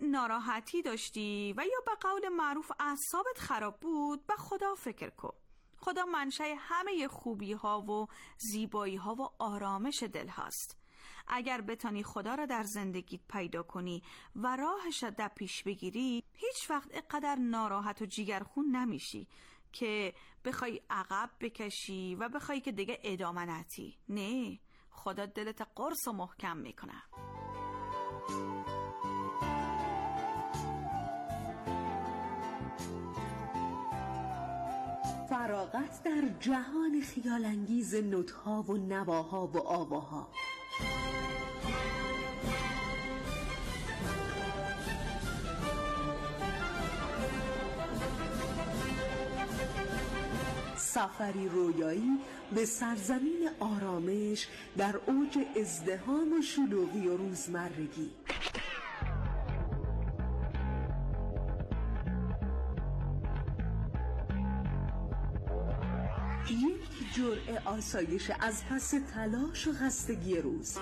ناراحتی داشتی و یا به قول معروف اعصابت خراب بود، به خدا فکر کن. خدا منشأ همه خوبی ها و زیبایی ها و آرامش دل هاست. اگر بتانی خدا را در زندگیت پیدا کنی و راهش را در پیش بگیری، هیچ وقت اینقدر ناراحت و جیگرخون نمیشی که بخوای عقب بکشی و بخوای که دیگه ادامه ندی. نه، خدا دلت قرص و محکم میکنه. فراغت در جهان خیالانگیز نوت‌ها و نواها و آواها. سفری رویایی به سرزمین آرامش در اوج ازدحام و شلوغی و روزمرگی. یک جرعه آسایش از پس تلاش و خستگی روز.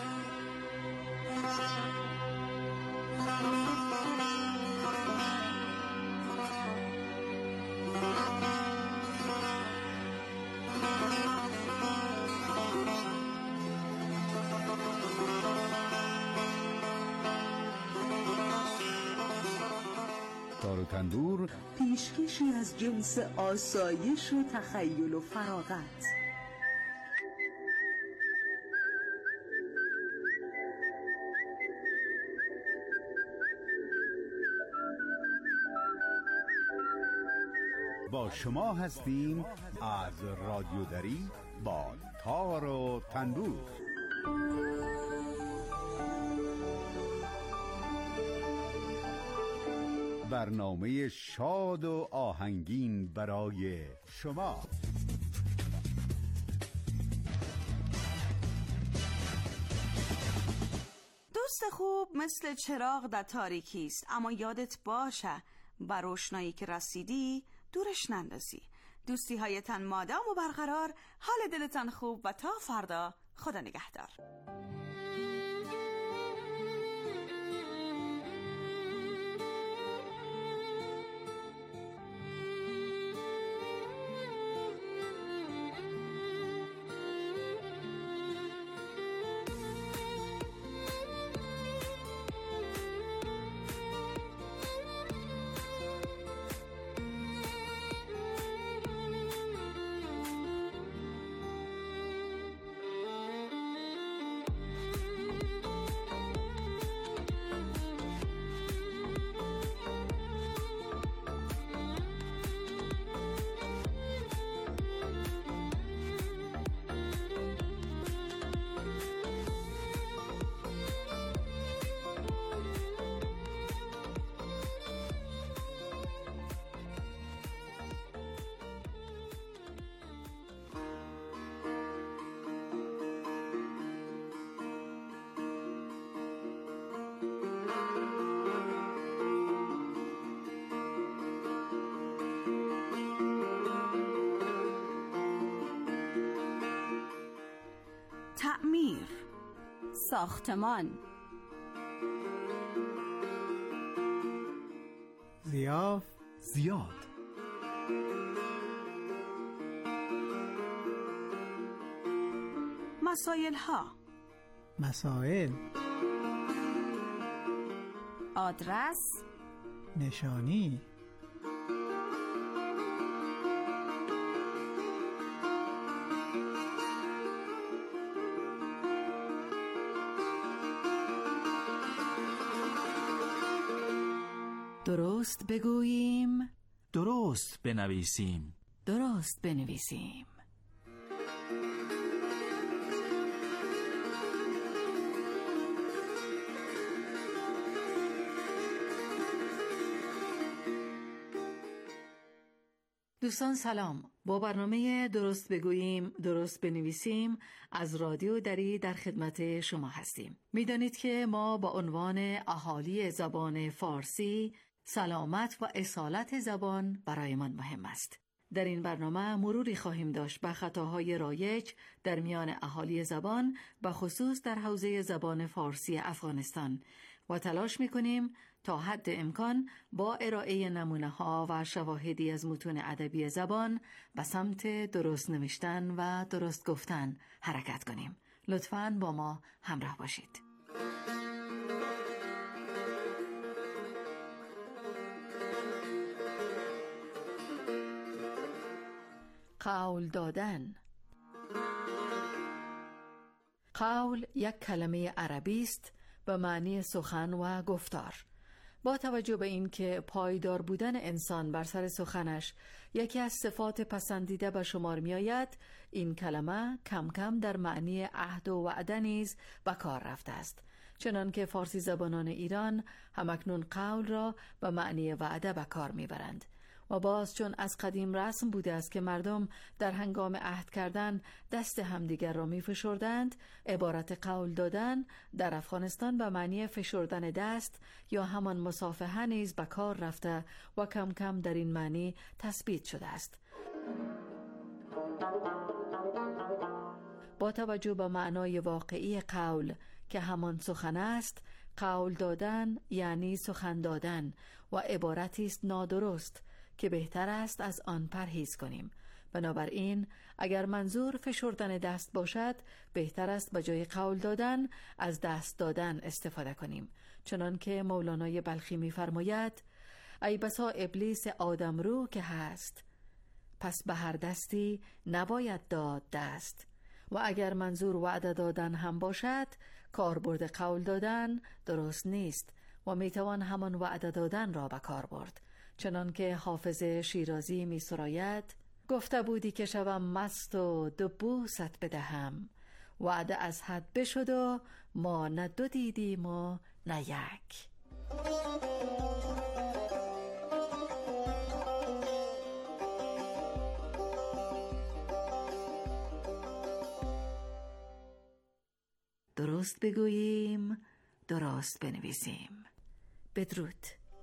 تار و تندور، پیشکشی از جنس آسایش و تخیل و فراغت. با شما هستیم از رادیو دری با تار و تندور. برنامه شاد و آهنگین برای شما. دوست خوب مثل چراغ در تاریکی است، اما یادت باشه بر روشنایی که رسیدی دورش نندازی. دوستی هایتان مادام و برقرار، حال دلتان خوب و تا فردا، خدا نگهدار. تعمیر، ساختمان، ضیاف، زیاد، مسائل ها، مسائل، آدرس، نشانی، درست بگوییم، درست بنویسیم، درست بنویسیم. دوستان سلام، با برنامه درست بگوییم درست بنویسیم از رادیو دری در خدمت شما هستیم. میدانید که ما با عنوان اهالی زبان فارسی سلامت و اصالت زبان برایمان مهم است. در این برنامه مروری خواهیم داشت به خطاهای رایج در میان اهالی زبان و خصوص در حوزه زبان فارسی افغانستان و تلاش می‌کنیم تا حد امکان با ارائه نمونه‌ها و شواهدی از متون ادبی زبان به سمت درست نوشتن و درست گفتن حرکت کنیم. لطفاً با ما همراه باشید. قول دادن. قول یک کلمه عربی است به معنی سخن و گفتار. با توجه به این که پایدار بودن انسان بر سر سخنش یکی از صفات پسندیده به شمار می آید، این کلمه کم کم در معنی عهد و وعده نیز به کار رفته است. چنانکه فارسی زبانان ایران همکنون قول را به معنی وعده به کار می برند. و باز چون از قدیم رسم بوده است که مردم در هنگام عهد کردن دست همدیگر را می فشردند، عبارت قول دادن در افغانستان به معنی فشردن دست یا همان مصافحه نیز به کار رفته و کم کم در این معنی تثبیت شده است. با توجه به معنای واقعی قول که همان سخن است، قول دادن یعنی سخن دادن و عبارتی است نادرست که بهتر است از آن پرهیز کنیم. بنابراین اگر منظور فشردن دست باشد، بهتر است به جای قول دادن از دست دادن استفاده کنیم. چنانکه مولانای بلخی می‌فرماید: ای بسا ابلیس آدم رو که هست، پس به هر دستی نباید داد دست. و اگر منظور وعده دادن هم باشد، کاربرد قول دادن درست نیست و میتوان همان وعده دادن را به کار برد. چنانکه حافظ شیرازی می سراید: گفته بودی که شوم مست و دو بوست بدهم، وعده از حد بشد و ما نه دو دیدیم و نه یک. درست بگوییم، درست بنویسیم. بدرود.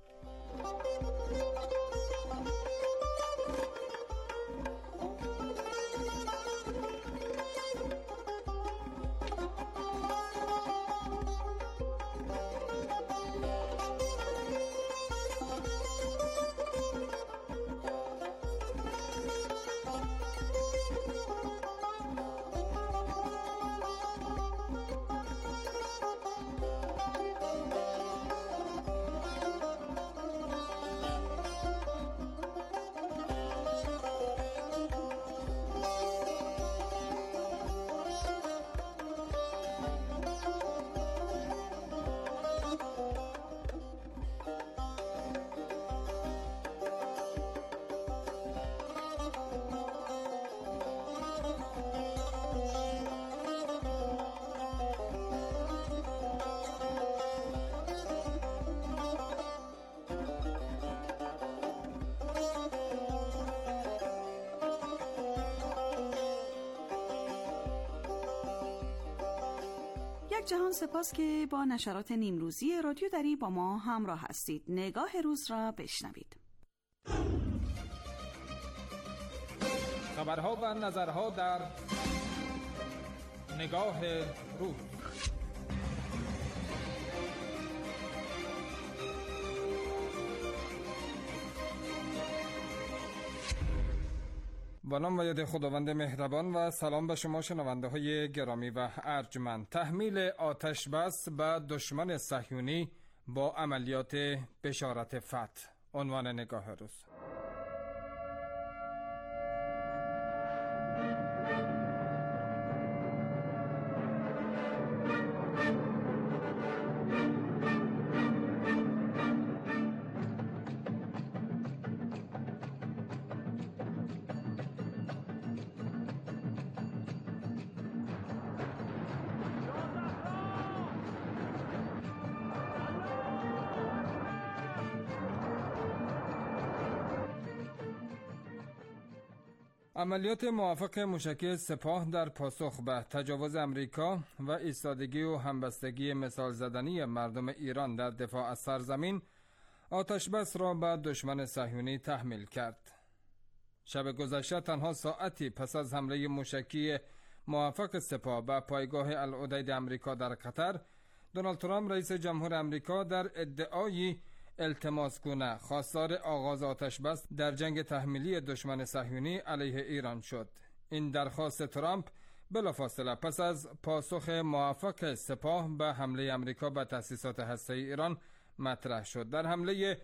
جهان سپاس که با نشرات نیمروزی رادیو دری با ما همراه هستید. نگاه روز را بشنوید. خبرها و نظرها در نگاه روز. با نام و یاد خداوند مهربان و سلام به شما شنونده های گرامی و ارجمند. تحمیل آتش بس به دشمن صهیونی با عملیات بشارت فتح، عنوان نگاه روز. عملیات موافق موشکی سپاه در پاسخ به تجاوز امریکا و ایستادگی و همبستگی مثال زدنی مردم ایران در دفاع از سرزمین، آتش بس را به دشمن صهیونی تحمیل کرد. شب گذشته تنها ساعتی پس از حمله موشکی موفق سپاه به پایگاه العدید امریکا در قطر، دونالد ترامپ رئیس جمهور امریکا در ادعای التماسگونه خواستار آغاز آتش بس در جنگ تحمیلی دشمن صهیونی علیه ایران شد. این درخواست ترامپ بلافاصله پس از پاسخ موفق سپاه به حمله امریکا به تأسیسات هسته‌ای ایران مطرح شد. در حمله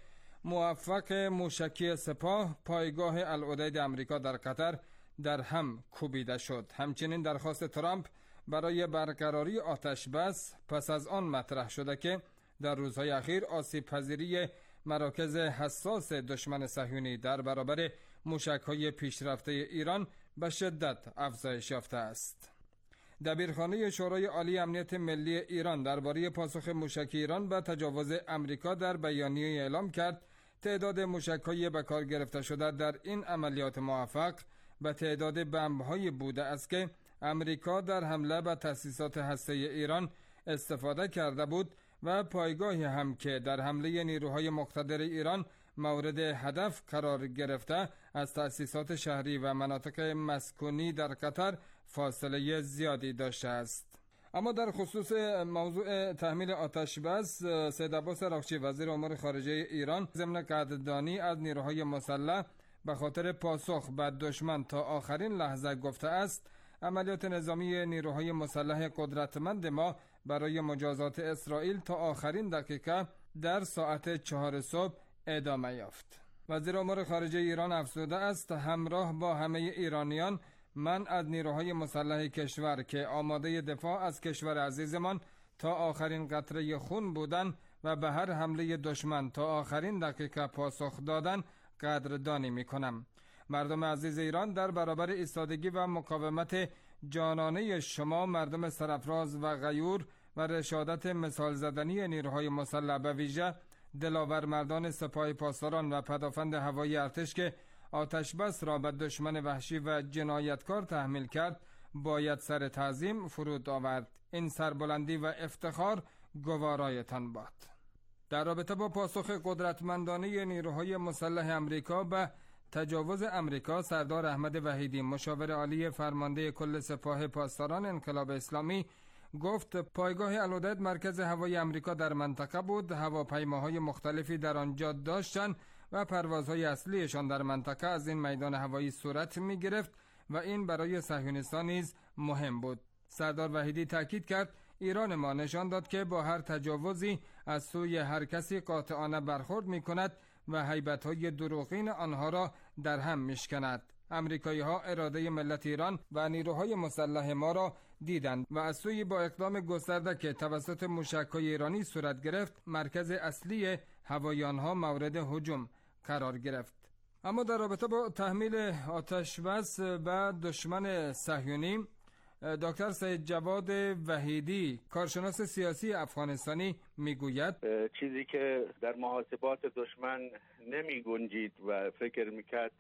موفق موشکی سپاه، پایگاه العدید امریکا در قطر در هم کوبیده شد. همچنین درخواست ترامپ برای برقراری آتش بس پس از آن مطرح شده که در روزهای اخیر آسیب پذیری مراکز حساس دشمن صهیونی در برابر موشک‌های پیشرفته ایران به شدت افزایش یافته است. دبیرخانه شورای عالی امنیت ملی ایران درباره پاسخ موشکی ایران به تجاوز امریکا در بیانیه اعلام کرد تعداد موشک‌های به کار گرفته شده در این عملیات موفق به تعداد بمب‌های بوده است که امریکا در حمله به تأسیسات هسته‌ای ایران استفاده کرده بود و پایگاهی هم که در حمله نیروهای مقتدر ایران مورد هدف قرار گرفته از تأسیسات شهری و مناطق مسکونی در قطر فاصله زیادی داشته است. اما در خصوص موضوع تحمیل آتش بس، سید عباس اراغچی وزیر امور خارجه ایران ضمن قدردانی از نیروهای مسلح به خاطر پاسخ به دشمن تا آخرین لحظه گفته است عملیات نظامی نیروهای مسلح قدرتمند ما برای مجازات اسرائیل تا آخرین دقیقه در ساعت 4 صبح ادامه یافت. وزیر امور خارجه ایران افزوده است همراه با همه ایرانیان من از نیروهای مسلح کشور که آماده دفاع از کشور عزیزمان تا آخرین قطره خون بودن و به هر حمله دشمن تا آخرین دقیقه پاسخ دادن قدردانی می کنم. مردم عزیز ایران، در برابر ایستادگی و مقاومت جانانه شما مردم سرفراز و غیور و رشادت مثال زدنی نیروهای مسلح به ویژه دلاور مردان سپاه پاسداران و پدافند هوایی ارتش که آتش بس را به دشمن وحشی و جنایتکار تحمیل کرد باید سر تعظیم فرود آورد. این سربلندی و افتخار گوارایتان باد. در رابطه با پاسخ قدرتمندانه نیروهای مسلح امریکا به تجاوز امریکا، سردار احمد وحیدی مشاور عالی فرمانده کل سپاه پاسداران انقلاب اسلامی گفت پایگاه العدید مرکز هوایی امریکا در منطقه بود، هواپیماهای مختلفی در آنجا داشتند و پروازهای اصلیشان در منطقه از این میدان هوایی صورت می گرفت و این برای صهیونیستان نیز مهم بود. سردار وحیدی تاکید کرد ایران ما نشان داد که با هر تجاوزی از سوی هر کسی قاطعانه برخورد می کند و هیبت‌های دروغین آنها را در هم میشکند. امریکایی‌ها اراده ملت ایران و نیروهای مسلح ما را دیدند و از سوی با اقدام گسترده که توسط موشک‌های ایرانی صورت گرفت مرکز اصلی هوایی آنها مورد هجوم قرار گرفت. اما در رابطه با تحمیل آتش بس به دشمن صهیونی، دکتر سید جواد وحیدی کارشناس سیاسی افغانستانی میگوید چیزی که در محاسبات دشمن نمی گنجید و فکر میکرد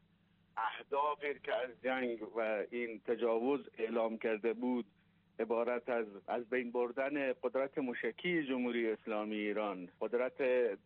اهدافی که از جنگ و این تجاوز اعلام کرده بود عبارت از بین بردن قدرت موشکی جمهوری اسلامی ایران، قدرت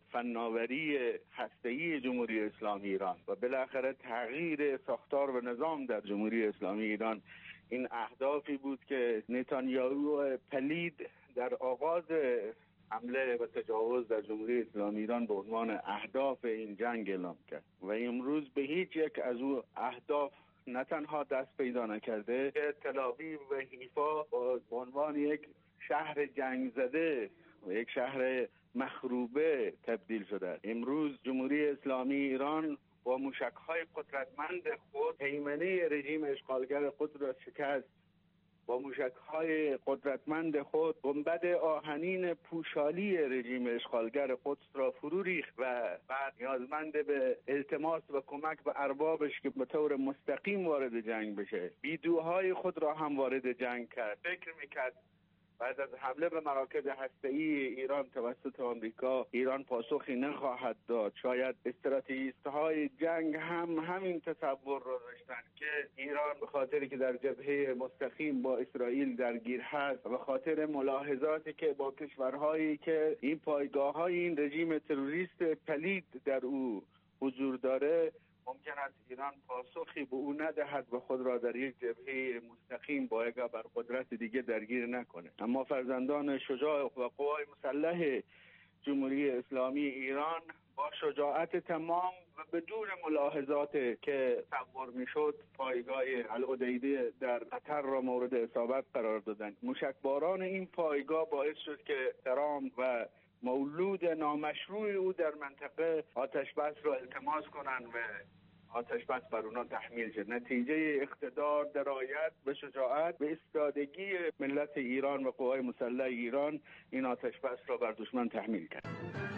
فناوری هسته‌ای جمهوری اسلامی ایران و بالاخره تغییر ساختار و نظام در جمهوری اسلامی ایران، این اهدافی بود که نتانیاهو پلید در آغاز حمله و تجاوز در جمهوری اسلامی ایران به عنوان اهداف این جنگ اعلام کرد و امروز به هیچ یک از او اهداف نه تنها دست پیدا نکرده که تل‌آویو و حیفا به عنوان یک شهر جنگ زده و یک شهر مخروبه تبدیل شده. امروز جمهوری اسلامی ایران با موشک‌های قدرتمند خود پیمانه رژیم اشغالگر خود را شکست، با موشک‌های قدرتمند خود گنبد آهنین پوشالی رژیم اشغالگر قدس را فرو ریخت و بعد نیازمند به التماس و کمک به اربابش که به طور مستقیم وارد جنگ بشه، بیدوهای خود را هم وارد جنگ کرد. فکر میکرد بعد از حمله به مراکز هسته‌ای ایران توسط آمریکا ایران پاسخی نخواهد داد. شاید استراتژیست‌های جنگ هم همین تصور را داشتن که ایران به خاطری که در جبهه مستقیم با اسرائیل درگیر هست و به خاطر ملاحظاتی که با کشورهایی که این پایگاه‌های این رژیم تروریست پلید در او حضور داره، ممکن است ایران پاسخی به او ندهد و خود را در یک جبهه مستقیم با یک ابرقدرت دیگه درگیر نکنه. اما فرزندان شجاع و قوای مسلح جمهوری اسلامی ایران با شجاعت تمام و بدون ملاحظات که تصور میشد پایگاه العدیده در قطر را مورد اصابت قرار دادند. موشکباران این پایگاه باعث شد که ترامپ و مولود نامشروع او در منطقه آتش بس را التماس کنند و آتش بس بر اونا تحمیل شد. نتیجه اقتدار، درایت و شجاعت و ایستادگی ملت ایران و قوای مسلح ایران این آتش بس را بر دشمن تحمیل کرد.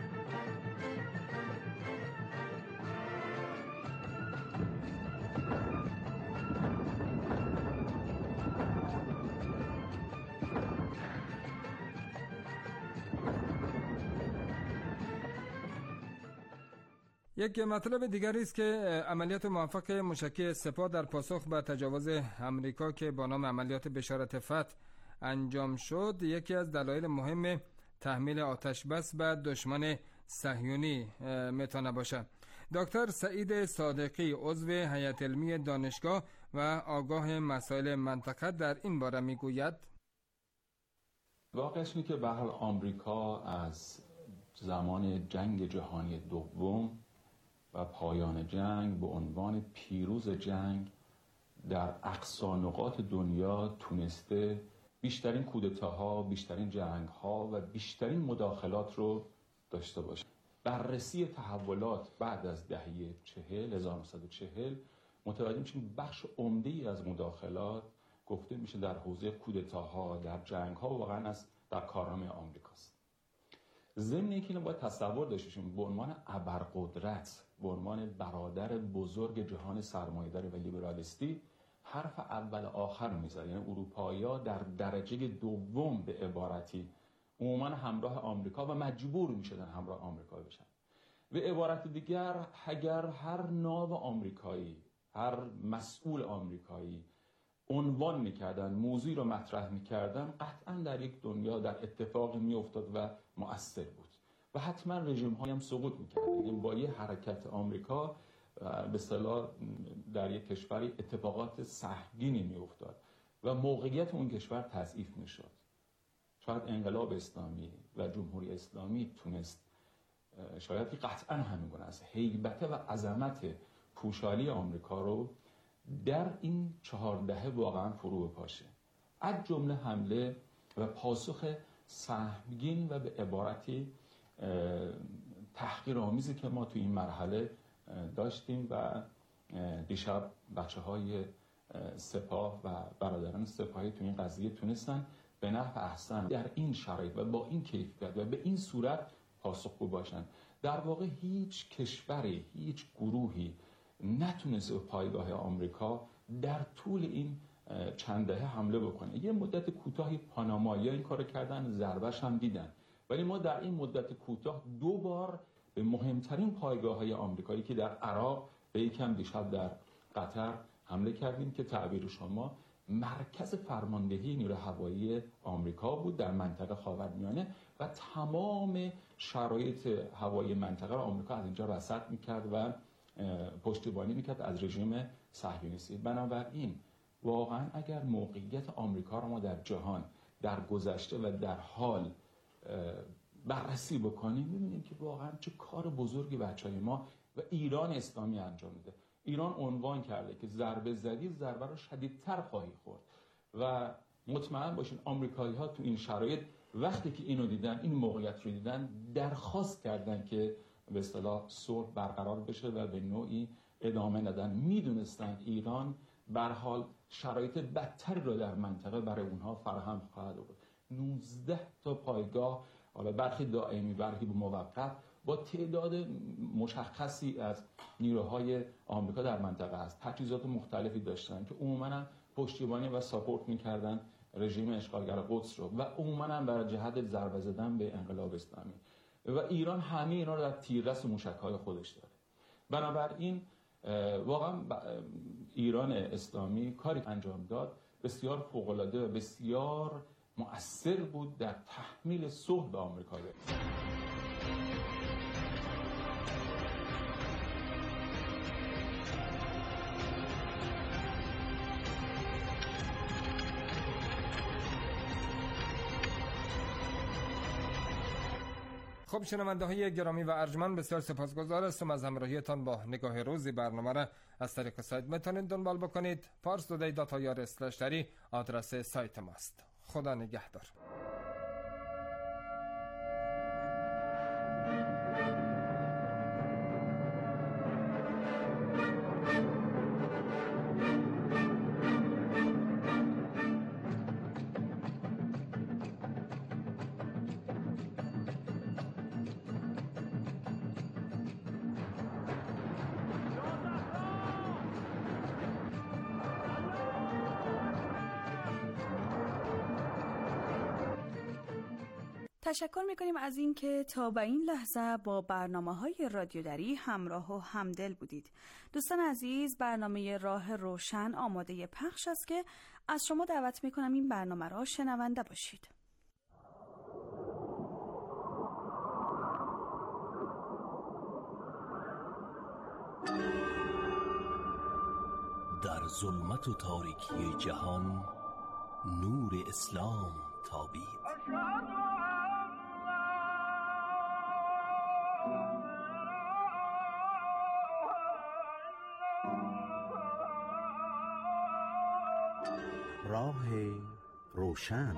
یک مطلب دیگری است که عملیات موفق موشکی سپاه در پاسخ به تجاوز امریکا که با نام عملیات بشارت فتح انجام شد یکی از دلایل مهم تحمیل آتش بس به دشمن صهیونی میتونه باشه. دکتر سعید صادقی عضو هیئت علمی دانشگاه و آگاه مسائل منطقه در این باره میگوید واقعش اینه که به هر حال آمریکا از زمان جنگ جهانی دوم و پایان جنگ به عنوان پیروز جنگ در اقصی نقاط دنیا تونسته بیشترین کودتاها، بیشترین جنگ‌ها و بیشترین مداخلات رو داشته باشه. بررسی تحولات بعد از دهه 1940 متوجه میشیم بخش عمده‌ای از مداخلات گفته میشه در حوزه کودتاها، در جنگ‌ها واقعا در کارنامه آمریکاست. ضمن اینکه اینو باید تصور داشته باشیم به عنوان ابرقدرت، به عنوان برادر بزرگ جهان سرمایه‌داری و لیبرالیستی حرف اول آخر می‌زد. یعنی اروپایی‌ها در درجه دوم به عبارتی عموما همراه آمریکا و مجبور می‌شدن همراه آمریکا بشن. به عبارت دیگر اگر هر ناو آمریکایی، هر مسئول آمریکایی عنوان می‌کردن، موضوعی رو مطرح می‌کردن، قطعاً در یک دنیا در اتفاقی می‌افتاد و مؤثر بود و حتما رژیم‌هایی هم سقوط می‌کردن. یعنی با یه حرکت آمریکا به اصطلاح در یک کشوری اتفاقات سهمگینی می‌افتاد و موقعیت اون کشور تضعیف می‌شد. شاید انقلاب اسلامی و جمهوری اسلامی تونست شاید قطعاً همین گونه است هیبت و عظمت پوشالی آمریکا رو در این 4 دهه واقعا فرو بپاشه. از جمله حمله و پاسخ سهمگین و به عبارتی تحقیرآمیزی که ما تو این مرحله داشتیم و دیشب بچه‌های سپاه و برادران سپاهی تو این قضیه تونستن به نحو احسن در این شرایط و با این کیفیت و به این صورت پاسخگو باشن. در واقع هیچ کشوری، هیچ گروهی نتونست به پایگاه آمریکا در طول این چند دهه حمله بکنه. یه مدت کوتاهی پانامایی‌ها این کارو کردن، ضربه‌اش هم دیدن. ولی ما در این مدت کوتاه 2 بار به مهمترین پایگاه‌های آمریکایی که در عراق و یکم دیشب در قطر حمله کردیم که تعبیر شما مرکز فرماندهی نیروی هوایی آمریکا بود در منطقه خاورمیانه و تمام شرایط هوایی منطقه را آمریکا از اینجا رصد می‌کرد و پشتیبانی می‌کرد از رژیم صهیونیستی. بنابراین واقعا اگر موقعیت آمریکا را ما در جهان در گذشته و در حال بررسی بکنیم می‌بینیم که واقعا چه کار بزرگی بچه‌های ما و ایران اسلامی انجام میده. ایران عنوان کرده که ضربه زدی ضربه رو شدیدتر خواهی خورد و مطمئن باشین آمریکایی‌ها تو این شرایط وقتی که اینو دیدن، این موقعیت رو دیدن، درخواست کردن که به اصطلاح صلح برقرار بشه و به نوعی ادامه ندن. میدونستن ایران به هر حال شرایط بدتری رو در منطقه برای اونها فراهم خواهد آورد. 19 تا پایگاه، حالا برخی دائمی برخی به موقت، با تعداد مشخصی از نیروهای آمریکا در منطقه است. تجهیزات مختلفی داشتن که عموماً پشتیبانی و ساپورت می‌کردن رژیم اشغالگر قدس رو و عموماً برای جهت ضربه زدن به انقلاب اسلامی و ایران همه اینا رو در تیررس موشک‌های خودش داره. بنابراین واقعاً ایران اسلامی کاری انجام داد بسیار فوق‌العاده و بسیار مؤثر بود در تحمیل صلح به آمریکا. خب شنونده های گرامی و ارجمند، بسیار سپاسگزار هستم از همراهیتان با نگاه روزی برنامه را از طریق سایت میتونید دنبال بکنید. parstoday.ir/dari آدرس سایت ماست. خدا نگهدار. تشکر میکنیم از این که تا به این لحظه با برنامه‌های رادیو دری همراه و همدل بودید. دوستان عزیز، برنامه راه روشن آماده پخش است که از شما دعوت میکنم این برنامه را شنونده باشید. در ظلمت و تاریکی جهان نور اسلام تابید. راه روشن.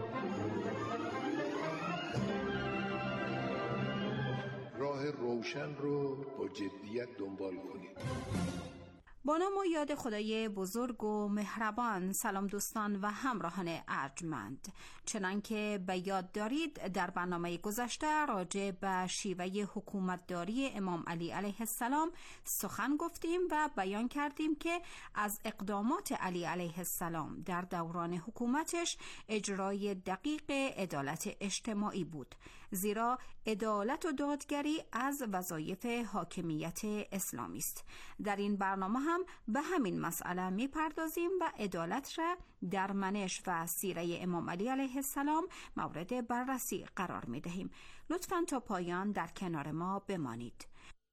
راه روشن رو با جدیت دنبال کنید. با نام و یاد خدای بزرگ و مهربان. سلام دوستان و همراهان ارجمند. چنانکه به یاد دارید در برنامه گذشته راجع به شیوه حکومتداری امام علی علیه السلام سخن گفتیم و بیان کردیم که از اقدامات علی علیه السلام در دوران حکومتش اجرای دقیق عدالت اجتماعی بود، زیرا عدالت و دادگری از وظایف حاکمیت اسلامی است. در این برنامه هم به همین مسئله میپردازیم و عدالت را در منش و سیره امام علی علیه السلام مورد بررسی قرار میدهیم. لطفاً تا پایان در کنار ما بمانید.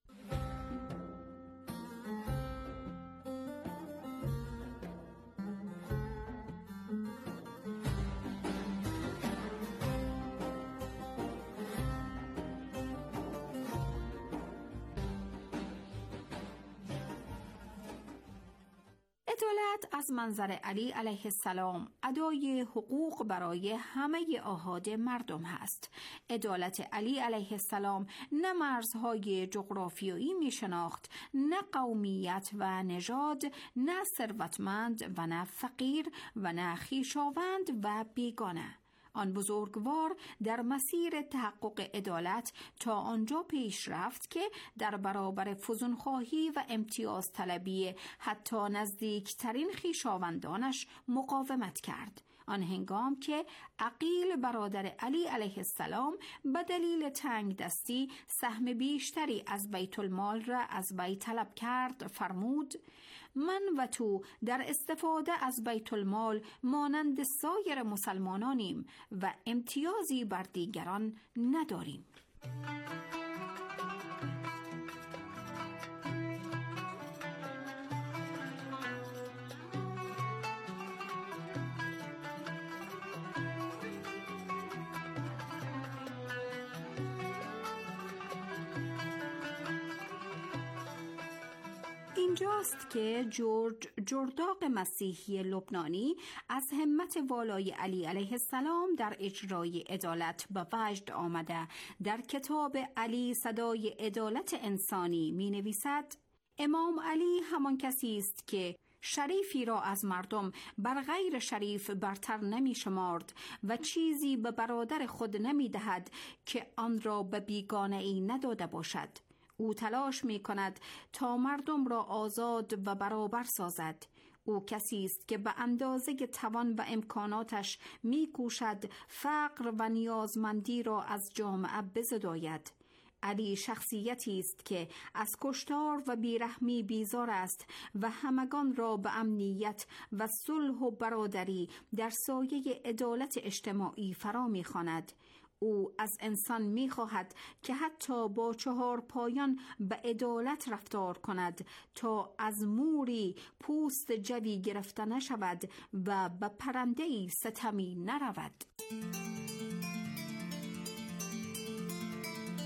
عدالت از منظر علی علیه السلام ادای حقوق برای همه آحاد مردم هست. عدالت علی علیه السلام نه مرزهای جغرافیایی می شناخت، نه قومیت و نژاد، نه ثروتمند و نه فقیر و نه خویشاوند و بیگانه. آن بزرگوار در مسیر تحقق عدالت تا آنجا پیش رفت که در برابر فزونخواهی و امتیاز طلبی حتی نزدیکترین خویشاوندانش مقاومت کرد. آن هنگام که عقیل برادر علی علیه السلام به دلیل تنگ دستی سهم بیشتری از بیت المال را از وی طلب کرد، فرمود: من و تو در استفاده از بیت المال مانند سایر مسلمانانیم و امتیازی بر دیگران نداریم. اینجاست که جورج جرداق مسیحی لبنانی از همت والای علی علیه السلام در اجرای عدالت به وجد آمده در کتاب علی صدای عدالت انسانی می نویسد: امام علی همان کسی است که شریفی را از مردم بر غیر شریف برتر نمی شمارد و چیزی به برادر خود نمی دهد که آن را به بیگانه ای نداده باشد. او تلاش می کند تا مردم را آزاد و برابر سازد. او کسی است که به اندازه توان و امکاناتش می کوشد فقر و نیازمندی را از جامعه بزداید. علی شخصیتی است که از کشتار و بیرحمی بیزار است و همگان را به امنیت و صلح و برادری در سایه عدالت اجتماعی فرا می‌خواند. او از انسان می‌خواهد که حتی با 4 پایان به عدالت رفتار کند تا از موری پوست جوی گرفته نشود و به پرنده‌ای ستمی نرود.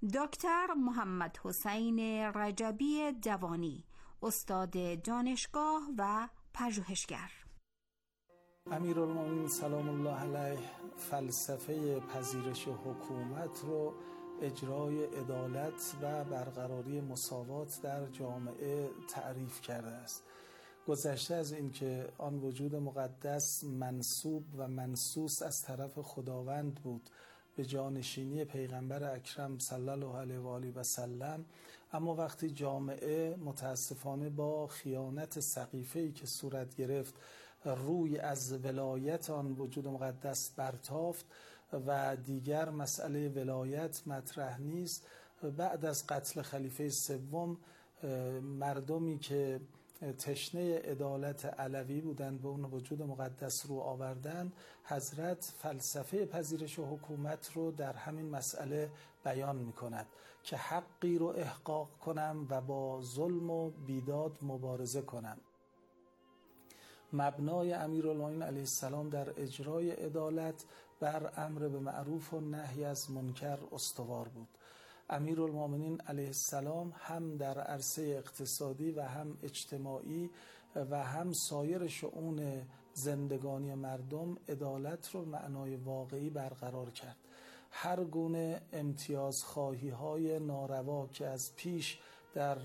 دکتر محمد حسین رجبی جوانی، استاد دانشگاه و پژوهشگر. امیرالمومنین سلام الله علیه فلسفه پذیرش حکومت رو اجرای عدالت و برقراری مساوات در جامعه تعریف کرده است. گذشته از این که آن وجود مقدس منسوب و منسوس از طرف خداوند بود به جانشینی پیغمبر اکرم صلی الله علیه و آله و سلم، اما وقتی جامعه متاسفانه با خیانت سقیفه‌ای که صورت گرفت روی از ولایت آن وجود مقدس برتافت و دیگر مسئله ولایت مطرح نیست، بعد از قتل خلیفه سوم مردمی که تشنه عدالت علوی بودند به اون وجود مقدس رو آوردند، حضرت فلسفه پذیرش و حکومت رو در همین مسئله بیان می کند که حقی رو احقاق کنم و با ظلم و بیداد مبارزه کنم. مبنای امیرالمومنین علیه السلام در اجرای عدالت بر امر به معروف و نهی از منکر استوار بود. امیرالمومنین علیه السلام هم در عرصه اقتصادی و هم اجتماعی و هم سایر شؤون زندگانی مردم عدالت رو معنای واقعی برقرار کرد. هر گونه امتیازخواهی های ناروا که از پیش در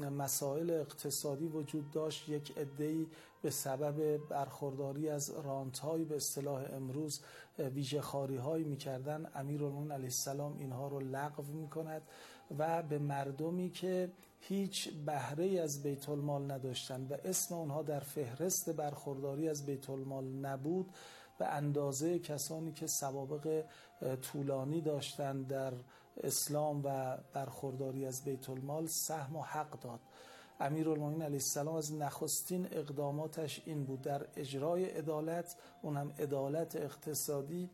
مسائل اقتصادی وجود داشت، یک عده‌ای به سبب برخورداری از رانت‌های به اصطلاح امروز ویژه‌خواری‌هایی می‌کردن، امیرالمومنین علیه السلام اینها رو لغو می‌کند و به مردمی که هیچ بهره‌ای از بیت المال نداشتند و اسم اونها در فهرست برخورداری از بیت المال نبود، به اندازه کسانی که سوابق طولانی داشتند در اسلام و برخورداری از بیت المال سهم و حق داد. امیرالمومنین علیه السلام از نخستین اقداماتش این بود در اجرای عدالت، اونم عدالت اقتصادی،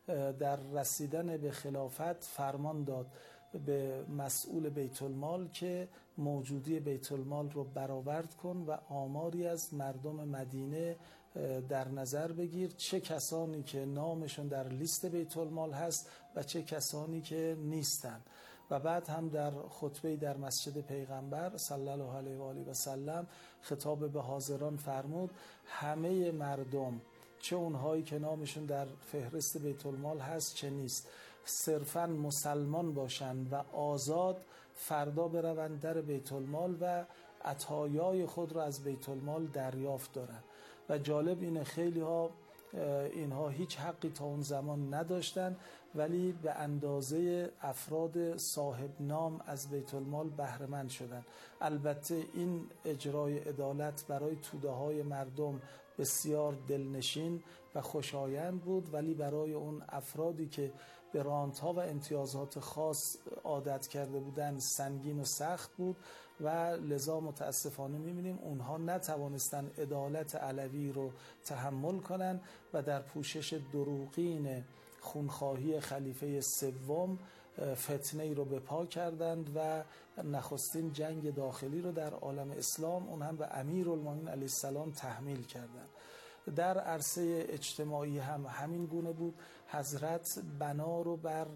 در رسیدن به خلافت فرمان داد به مسئول بیت المال که موجودی بیت المال رو برآورد کن و آماری از مردم مدینه در نظر بگیر، چه کسانی که نامشون در لیست بیت المال هست و چه کسانی که نیستن. و بعد هم در خطبه در مسجد پیغمبر صلی الله علیه و آله و سلم خطاب به حاضران فرمود همه مردم، چه اونهایی که نامشون در فهرست بیت المال هست چه نیست، صرفاً مسلمان باشند و آزاد فردا بروند در بیت المال و عطایای خود را از بیت المال دریافت دارند. و جالب اینه خیلی ها اینها هیچ حقی تا اون زمان نداشتن، ولی به اندازه افراد صاحب نام از بیت المال بهره مند شدن. البته این اجرای عدالت برای توده های مردم بسیار دلنشین و خوشایند بود، ولی برای اون افرادی که به رانت‌ها و امتیازات خاص عادت کرده بودن سنگین و سخت بود و لذا متاسفانه می‌بینیم اونها نتوانستن عدالت علوی رو تحمل کنن و در پوشش دروغین خونخواهی خلیفه سوم فتنه‌ای رو به پا کردند و نخستین جنگ داخلی رو در عالم اسلام اون هم به امیرالمومنین علیه السلام تحمیل کردند. در عرصه اجتماعی هم همین گونه بود. حضرت بنا رو بر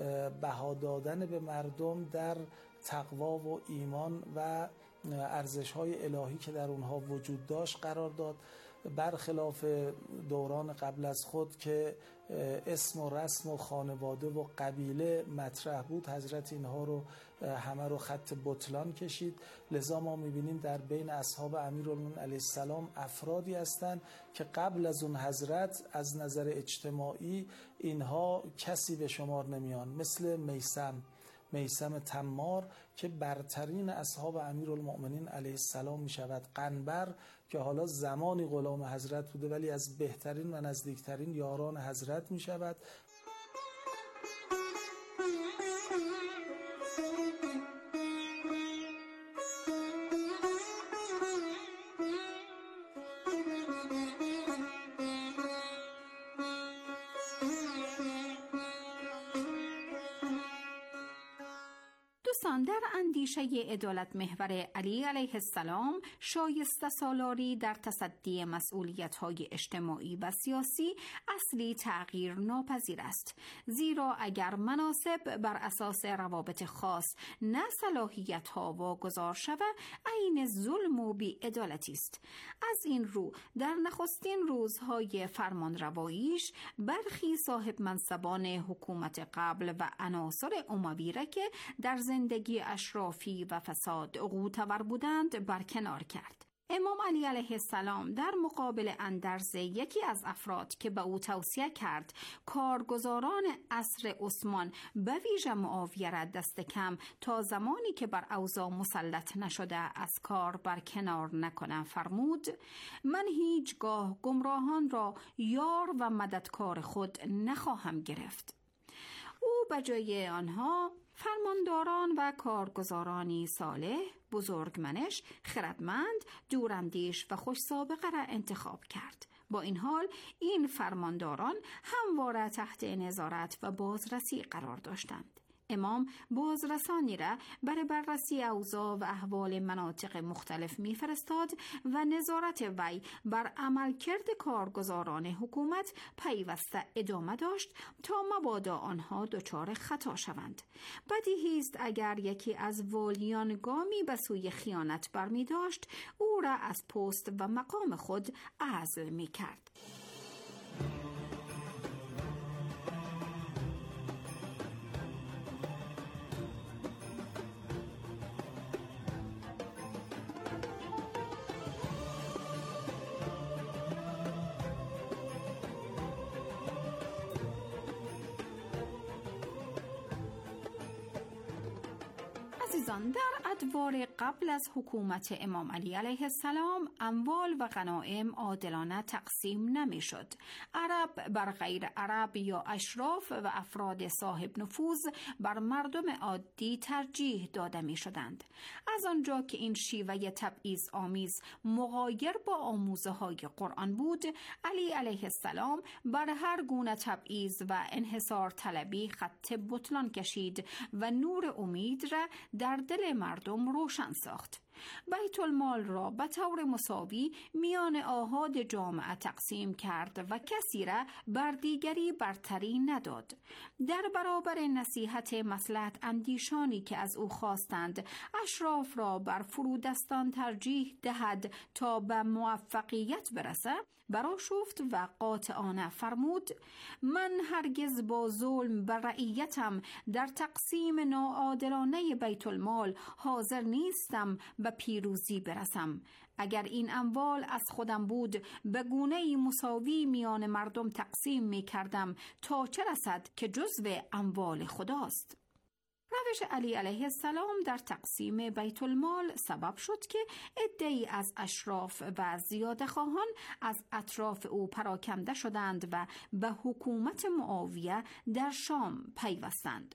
بها دادن به مردم در تقوا و ایمان و ارزش‌های الهی که در اونها وجود داشت قرار داد، برخلاف دوران قبل از خود که اسم و رسم و خانواده و قبیله مطرح بود. حضرت اینها رو همه رو خط بطلان کشید. لذا ما می‌بینیم در بین اصحاب امیرالمومنین علیه السلام افرادی هستند که قبل از اون حضرت از نظر اجتماعی اینها کسی به شمار نمیان، مثل میثم تمار که برترین اصحاب امیرالمومنین علیه السلام می شود. قنبر که حالا زمانی غلام حضرت بوده ولی از بهترین و نزدیکترین یاران حضرت می شود. عزیزان، در اندیشه عدالت محور علی علیه السلام شایسته سالاری در تصدی مسئولیت‌های اجتماعی و سیاسی اصلی تغییر ناپذیر است، زیرا اگر مناصب بر اساس روابط خاص نه صلاحیت‌ها واگذار شود عین ظلم و بی‌عدالتی است. از این رو در نخستین روزهای فرمانرواییش برخی صاحب منصبان حکومت قبل و عناصر اموی را که در زندگی اشرافی و فساد غوطه‌ور بودند برکنار کرد. امام علی علیه السلام در مقابل اندرز یکی از افراد که به او توصیه کرد کارگزاران عصر عثمان به ویژه معاویه را دست کم تا زمانی که بر اوضاع مسلط نشده از کار برکنار نکنم فرمود: من هیچگاه گمراهان را یار و مددکار خود نخواهم گرفت. او به جای آنها فرمانداران و کارگزارانی صالح، بزرگمنش، خردمند، دوراندیش و خوش سابقه را انتخاب کرد. با این حال این فرمانداران همواره تحت نظارت و بازرسی قرار داشتند. امام بازرسانی را برای بررسی اوضاع و احوال مناطق مختلف می‌فرستاد و نظارت وی بر عملکرد کارگزاران حکومت پیوسته ادامه داشت تا مبادا آنها دچار خطا شوند. بدیهی است اگر یکی از والیان گامی به سوی خیانت برمی داشت او را از پست و مقام خود عزل می کرد. در ادوار قبل از حکومت امام علی علیه السلام اموال و غنایم عادلانه تقسیم نمی شد. عرب بر غیر عرب یا اشراف و افراد صاحب نفوذ بر مردم عادی ترجیح داده می شدند. از آنجا که این شیوه تبعیض آمیز مغایر با آموزه های قرآن بود، علی علیه السلام بر هر گونه تبعیض و انحصار طلبی خط بطلان کشید و نور امید را در دل مردم روشن ساخت. بیت المال را به طور مساوی میان آحاد جامعه تقسیم کرد و کسی را بر دیگری برتری نداد. در برابر نصیحت مصلحت اندیشانی که از او خواستند اشراف را بر فرودستان ترجیح دهد تا به موفقیت برسه، برآشفت و قاطعانه فرمود: من هرگز با ظلم بر رعیتم در تقسیم ناعادلانه بیت المال حاضر نیستم به پیروزی برسم. اگر این اموال از خودم بود به گونه‌ای مساوی میان مردم تقسیم می کردم تا چه رسد که جزو اموال خداست. روش علی علیه السلام در تقسیم بیت المال سبب شد که عده‌ای از اشراف و زیاده‌خواهان از اطراف او پراکنده شدند و به حکومت معاویه در شام پیوستند.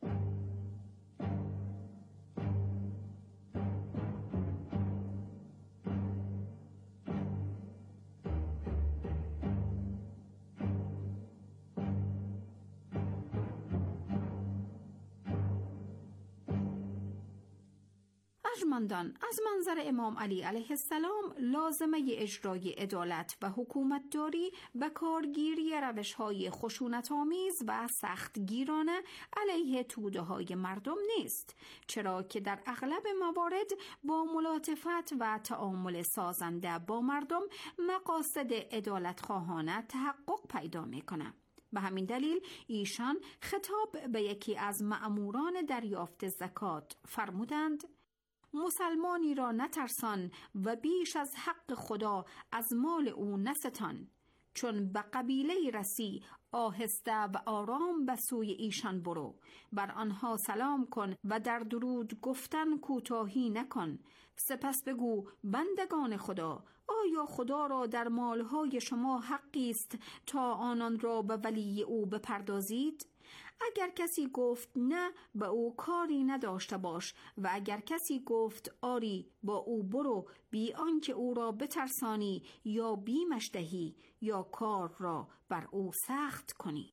از منظر امام علی علیه السلام لازمه اجرای عدالت و حکومتداری به کارگیری روش‌های خشونت‌آمیز و سختگیرانه علیه توده‌های مردم نیست، چرا که در اغلب موارد با ملاطفت و تعامل سازنده با مردم مقاصد عدالت‌خواهانه تحقق پیدا می‌کند. به همین دلیل ایشان خطاب به یکی از مأموران دریافت زکات فرمودند: مسلمانی را نترسان و بیش از حق خدا از مال او نستان. چون به قبیله رسی آهسته و آرام به سوی ایشان برو، بر آنها سلام کن و در درود گفتن کوتاهی نکن. سپس بگو: بندگان خدا، آیا خدا را در مالهای شما حقی است تا آنان را به ولی او بپردازید؟ اگر کسی گفت نه، به او کاری نداشته باش، و اگر کسی گفت آری، با او برو، بی آنکه او را بترسانی یا بیمش دهی یا کار را بر او سخت کنی.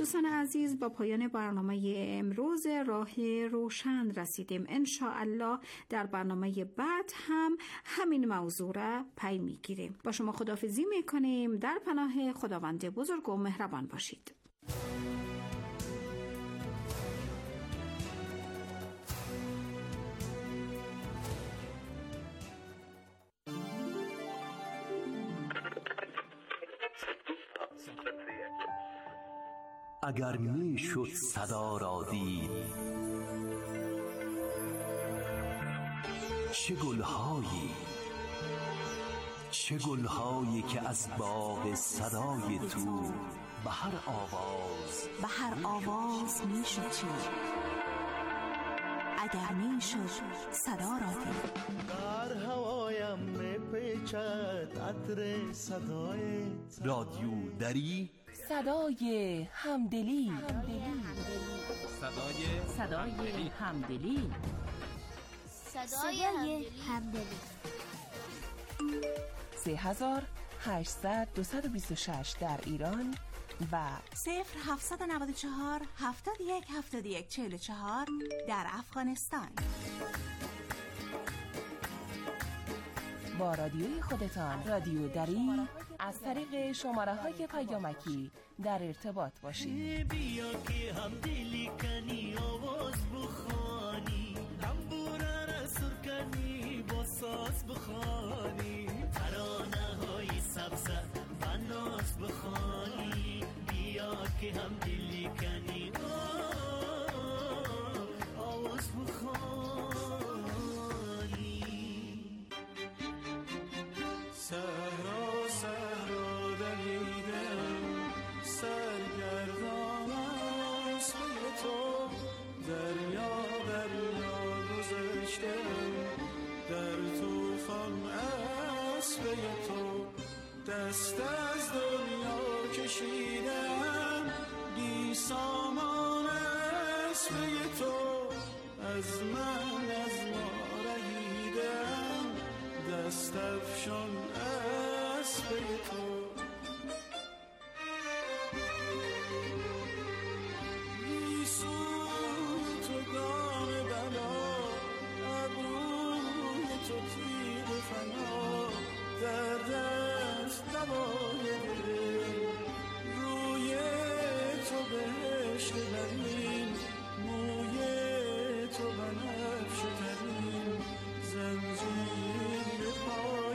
دوستان عزیز، با پایان برنامه امروز راه روشن رسیدیم. ان شاء الله در برنامه بعد هم همین موضوع را پی میگیریم. با شما خداحافظی میکنیم. در پناه خداوند بزرگ و مهربان باشید. اگر میشد صدا را دید، چه گلهایی که از باغ صدای تو به هر آواز میشد چید. اگر میشد صدا را دید. در هوایم میپیچد عطر صدایت. رادیو دری، صدای همدلی. صدای همدلی. 3800-226 در ایران و 0794-71-71-44 در افغانستان. با رادیوی خودتان، رادیو دری، از طریق شماره‌های پیامکی در ارتباط باشید. بیا که هم دلی کنی آواز بخوانی، تنبوره را سر کنی با ساز بخوانی، ترانه های سبز و ناز بخوانی. بیا که هم دلی کنی آواز بخوانی. صحرا صحرا دویدم، سرگردان است به تو. دریا دریا گذشتم، در طوفان است به تو. دست از دنیا کشیدم، بی سامان است به تو. از ما رهیدم، دست افشان است به تو. بی سود تو دام بلا، ابروی تو تیغ فنا. در دست دوای دل، روی تو بهشت برین، موی تو بنفشه ترین. زنجیر پای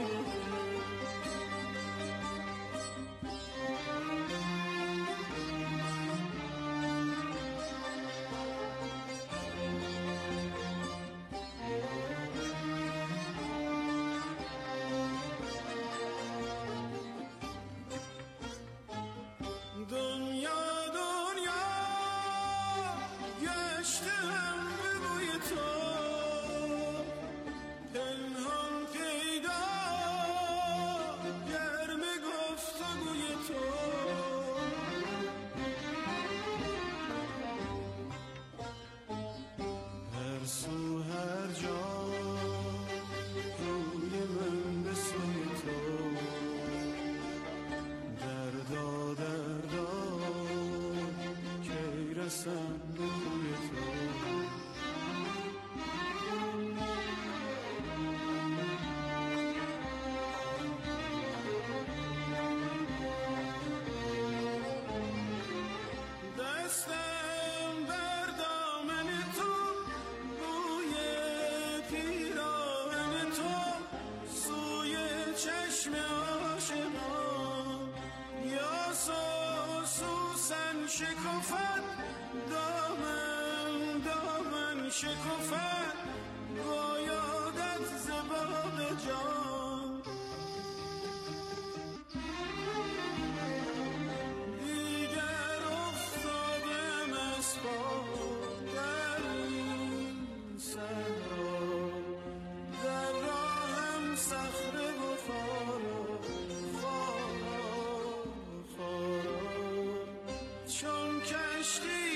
شکفت، دامن شکفت، بایادت زباب جان. دیگر افتادم از پا در این صحرا، در راهم صخره و خارا، چون کشتی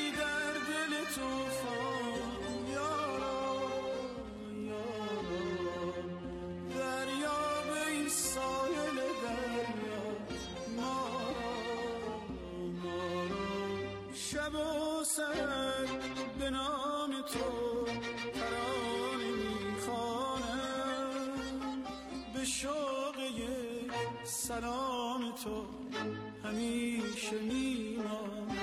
سر به نام تو ترانه میخوانم، به شوق یک سلام تو همیشه میمانم.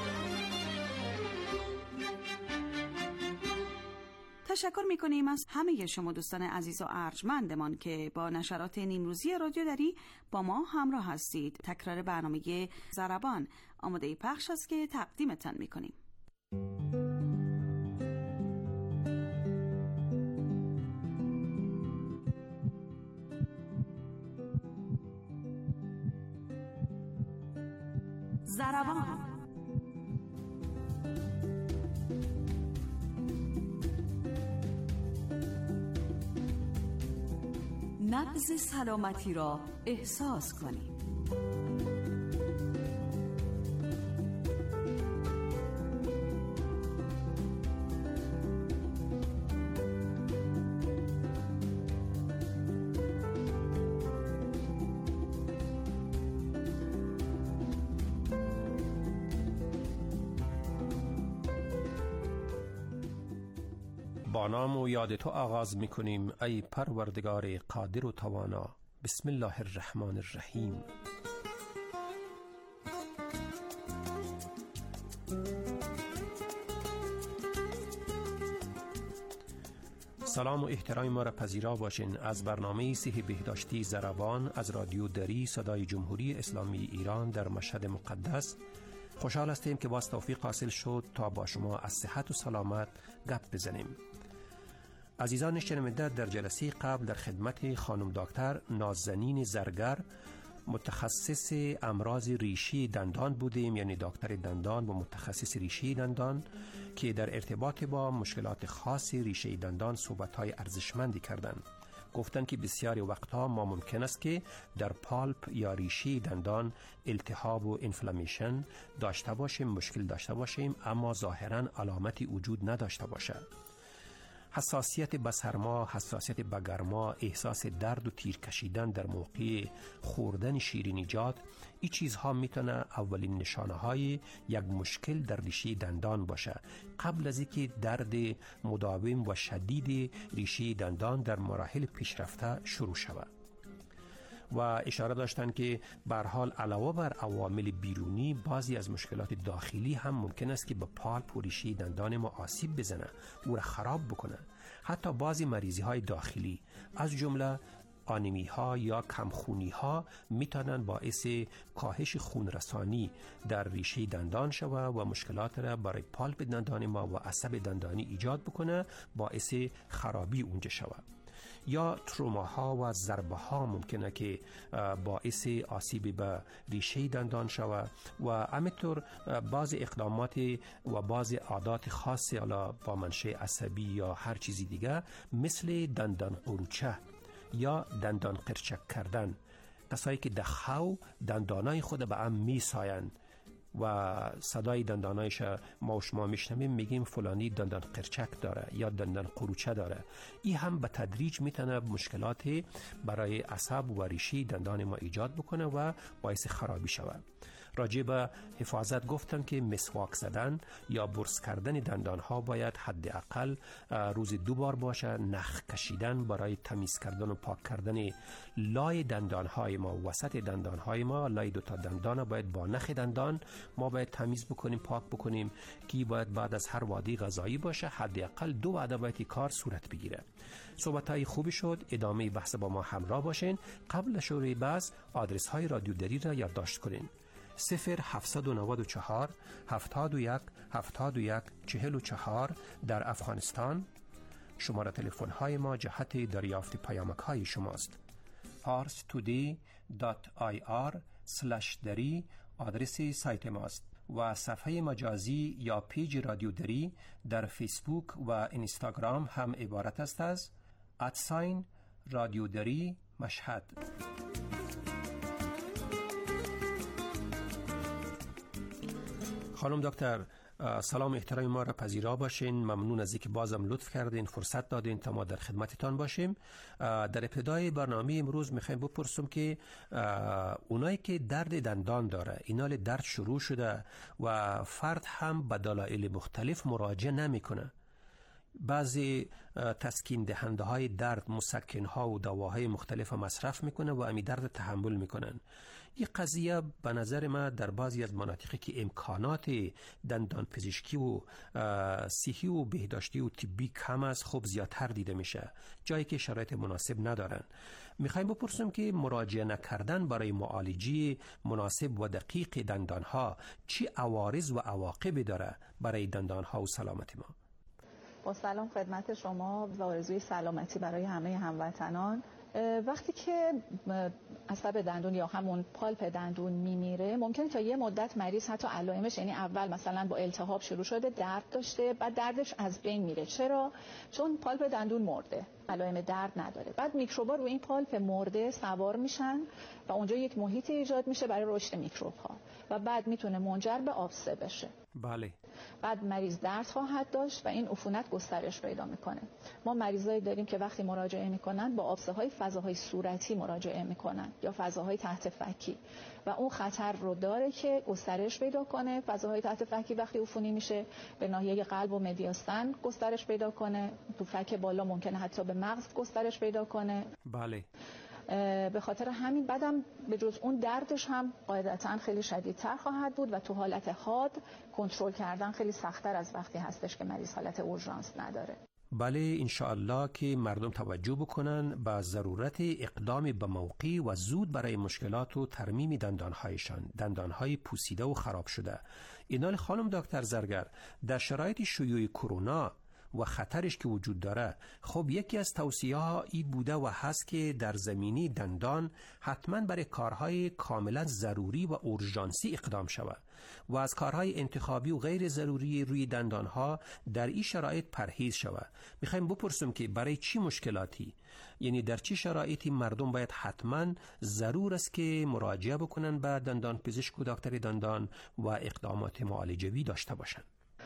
تشکر میکنیم از همه شما دوستان عزیز و ارجمندمان که با نشرات نیمروزی رادیو دری با ما همراه هستید. تکرار برنامه ضربان آماده پخش است که تقدیمتان میکنیم. ضربان. نبض سلامتی را احساس کنید. با نام و یاد تو آغاز می‌کنیم ای پروردگار قادر و توانا. بسم الله الرحمن الرحیم. سلام و احترام ما را پذیرا باشین. از برنامه صحی بهداشتی ضربان از رادیو دری صدای جمهوری اسلامی ایران در مشهد مقدس خوشحال هستیم که باز توفیق حاصل شد تا با شما از صحت و سلامت گپ بزنیم. عزیزان شنونده، در جلسه قبل در خدمت خانم دکتر نازنین زرگر متخصص امراض ریشی دندان بودیم، یعنی دکتر دندان و متخصص ریشی دندان که در ارتباط با مشکلات خاص ریشه دندان صحبت‌های ارزشمندی کردند. گفتن که بسیاری وقتها ما ممکن است که در پالپ یا ریشه دندان التهاب و انفلامیشن داشته باشیم، مشکل داشته باشیم، اما ظاهراً علامتی وجود نداشته باشد. حساسیت به سرما، حساسیت به گرما، احساس درد و تیر کشیدن در موقع خوردن شیرینیجات، این چیزها میتونه اولین نشانه های یک مشکل در ریشه دندان باشه قبل از اینکه درد مداوم و شدید ریشه دندان در مراحل پیشرفته شروع شود. و اشاره داشتن که به هر حال علاوه بر عوامل بیرونی بعضی از مشکلات داخلی هم ممکن است که به پالپ و ریشه دندان ما آسیب بزنه، او را خراب بکنه. حتی بعضی مریضی های داخلی از جمله آنیمی ها یا کمخونی ها میتونن باعث کاهش خونرسانی در ریشه دندان شوه و مشکلات را برای پالپ دندان ما و عصب دندانی ایجاد بکنه، باعث خرابی اونجا شوه. یا تروماها و ضربه ها ممکنه که باعث آسیب به ریشه دندان شوه و همینطور بعض اقدامات و بعض عادات خاصی حالا با منشأ عصبی یا هر چیزی دیگه مثل دندان قروچه یا دندان قرچک کردن، کسایی که دخو دندانای خود به هم میسایند و صدای دندانایش ما و شما میشنویم میگیم فلانی دندان قرچک داره یا دندان قروچه داره. این هم به تدریج میتونه مشکلات برای عصب و ریشه دندان ما ایجاد بکنه و باعث خرابی شود. راجع به حفاظت گفتن که مسواک زدن یا برس کردن دندان ها باید حداقل روز 2 بار باشه. نخ کشیدن برای تمیز کردن و پاک کردن لای دندان های ما، وسط دندان های ما، لای 2 تا دندان باید با نخ دندان ما باید تمیز بکنیم، پاک بکنیم که باید بعد از هر وعده غذایی باشه حداقل 2 وعده باید کار صورت بگیره. صحبت های خوبی شد. ادامه بحث با ما همراه باشین. قبل شروع بحث آدرس های رادیو دری را یادداشت کنین: 0794 71 71 44 در افغانستان. شماره تلفن های ما جهت دریافت پیامک های شماست. parstoday.ir/dari آدرس سایت ماست و صفحه مجازی یا پیج رادیو دری در فیسبوک و اینستاگرام هم عبارت است از رادیو دری مشهد. خانم دکتر، سلام احترام ما را پذیرا باشین. ممنون از اینکه بازم لطف کردین، فرصت دادین تا ما در خدمتتان باشیم. در ابتدای برنامه امروز میخوایم بپرسم که اونایی که درد دندان داره، اینال درد شروع شده و فرد هم به دلایل مختلف مراجعه نمیکنه. بعضی تسکین دهنده های درد، مسکن ها و دواهای مختلف مصرف میکنه و امی درد تحمل میکنن. این قضیه به نظر ما در بعضی از مناطقی که امکانات دندان پزشکی و صحی و بهداشتی و طبی کم است، خوب زیادتر دیده میشه، جایی که شرایط مناسب ندارن. میخوایم بپرسیم که مراجعه نکردن برای معالجه مناسب و دقیق دندان ها چی عوارض و عواقبی داره برای دندان ها و سلامت ما؟ با سلام خدمت شما و آرزوی سلامتی برای همه هموطنان. وقتی که عصب دندون یا همون پالپ دندون میمیره، ممکنه تا یه مدت مریض حتی علائمش، یعنی اول مثلا با التهاب شروع شده، درد داشته، بعد دردش از بین میره. چرا؟ چون پالپ دندون مرده، علائم درد نداره. بعد میکروبا روی این پالپ مرده سوار میشن و اونجا یک محیط ایجاد میشه برای رشد میکروب ها و بعد میتونه منجر به آبسه بشه. بله. بعد مریض درد خواهد داشت و این عفونت گسترش پیدا میکنه. ما مریضایی داریم که وقتی مراجعه میکنن با آبسه‌های فضاهای صورتی مراجعه میکنن یا فضاهای تحت فکی و اون خطر رو داره که گسترش پیدا کنه. فضاهای تحت فکی وقتی عفونی میشه به ناحیه قلب و مدیاستن گسترش پیدا کنه، تو فک بالا ممکنه حتی به مغز گسترش پیدا کنه. بله. به خاطر همین بعدم به جز اون دردش هم قاعدتاً خیلی شدیدتر خواهد بود و تو حالت حاد کنترل کردن خیلی سخت‌تر از وقتی هستش که مریض حالت اورژانس نداره. بله، انشاءالله که مردم توجه بکنن به ضرورت اقدام به موقع و زود برای مشکلات و ترمیم دندانهایشان، دندانهای پوسیده و خراب شده. اینال خانم دکتر زرگر، در شرایط شیوع کرونا و خطرش که وجود داره، خب یکی از توصیه ها این بوده و هست که در زمینی دندان حتما برای کارهای کاملا ضروری و اورژانسی اقدام شود و از کارهای انتخابی و غیر ضروری روی دندان ها در این شرایط پرهیز شود. میخوایم بپرسیم که برای چی مشکلاتی، یعنی در چی شرایطی مردم باید حتما ضرور است که مراجعه بکنن به دندان پزشک و دکتر دندان و اقدامات معالجوی داشته باشن؟